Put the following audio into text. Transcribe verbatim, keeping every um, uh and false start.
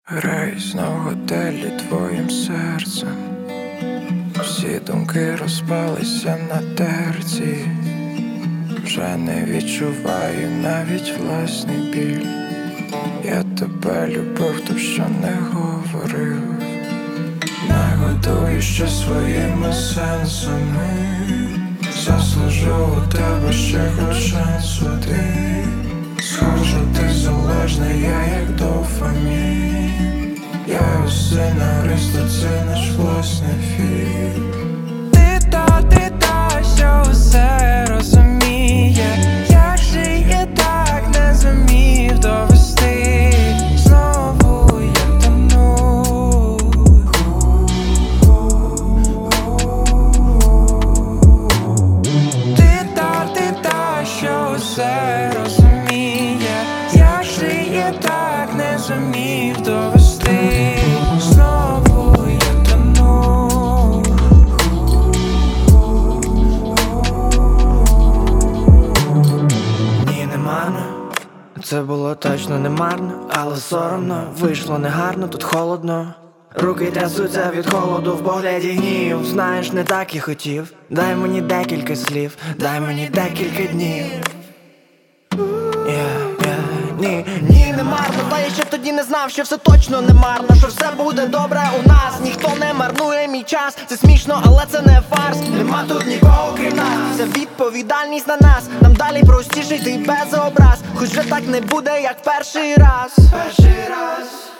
Граюсь на готелі твоїм серцем, всі думки розпалися на терці, вже не відчуваю навіть власний біль. Я тебе любив, то що не говорив, нагодую ще своїми сенсами, заслужу у тебе ще хоч шанс один. Схоже, ти залежний, я як дофамін. Я усе нариsto, це наш власний фільм. Ти та, ти та, що все розуміє. Як же я так не зумів довести? Знову я тону. Ти та, ти та, що все розуміє. Як же я так не зумів довести? Знову я тону. Ні, не марно, це було точно не марно, але соромно, вийшло негарно, тут холодно. Руки трясуться від холоду, в погляді гнів. Знаєш, не так і хотів. Дай мені декілька слів, дай мені декілька днів. Yeah, yeah, ні, ні, не марно, та я ще тоді не знав, що все точно не марно, що все буде добре у нас. Ніхто не марнує мій час, це смішно, але це не фарс. Нема тут нікого крім нас, вся відповідальність на нас. Нам далі простіше йти без образ, хоч вже так не буде, як перший раз. Перший раз.